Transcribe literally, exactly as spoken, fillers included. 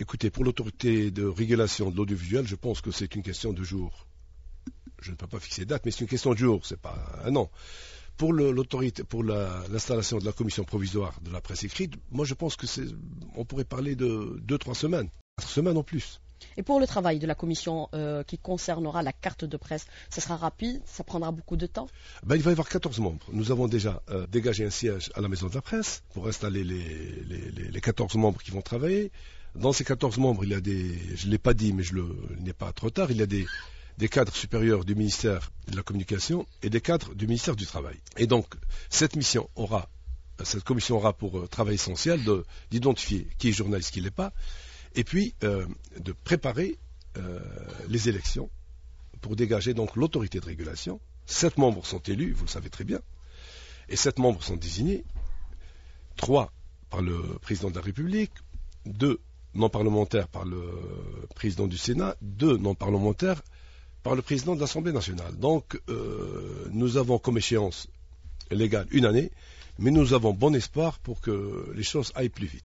Écoutez, pour l'autorité de régulation de l'audiovisuel, je pense que c'est une question de jour. Je ne peux pas fixer date, mais c'est une question de jour, c'est pas un an. Pour le, l'autorité, pour la, l'installation de la commission provisoire de la presse écrite, moi je pense que c'est, on pourrait parler de deux, trois semaines, quatre semaines en plus. Et pour le travail de la commission euh, qui concernera la carte de presse, ça sera rapide, ça prendra beaucoup de temps? Ben, il va y avoir quatorze membres. Nous avons déjà euh, dégagé un siège à la Maison de la Presse pour installer les, les, les, les quatorze membres qui vont travailler. Dans ces quatorze membres, il y a des, je ne l'ai pas dit, mais je le, il n'est pas trop tard, il y a des, des cadres supérieurs du ministère de la Communication et des cadres du ministère du Travail. Et donc, cette mission aura, cette commission aura pour euh, travail essentiel de, d'identifier qui est journaliste, qui ne l'est pas, et puis euh, de préparer euh, les élections pour dégager donc l'autorité de régulation. Sept membres sont élus, vous le savez très bien, et sept membres sont désignés, trois par le président de la République, deux non parlementaires par le président du Sénat, deux non parlementaires par le président de l'Assemblée nationale. Donc euh, nous avons comme échéance légale une année, mais nous avons bon espoir pour que les choses aillent plus vite.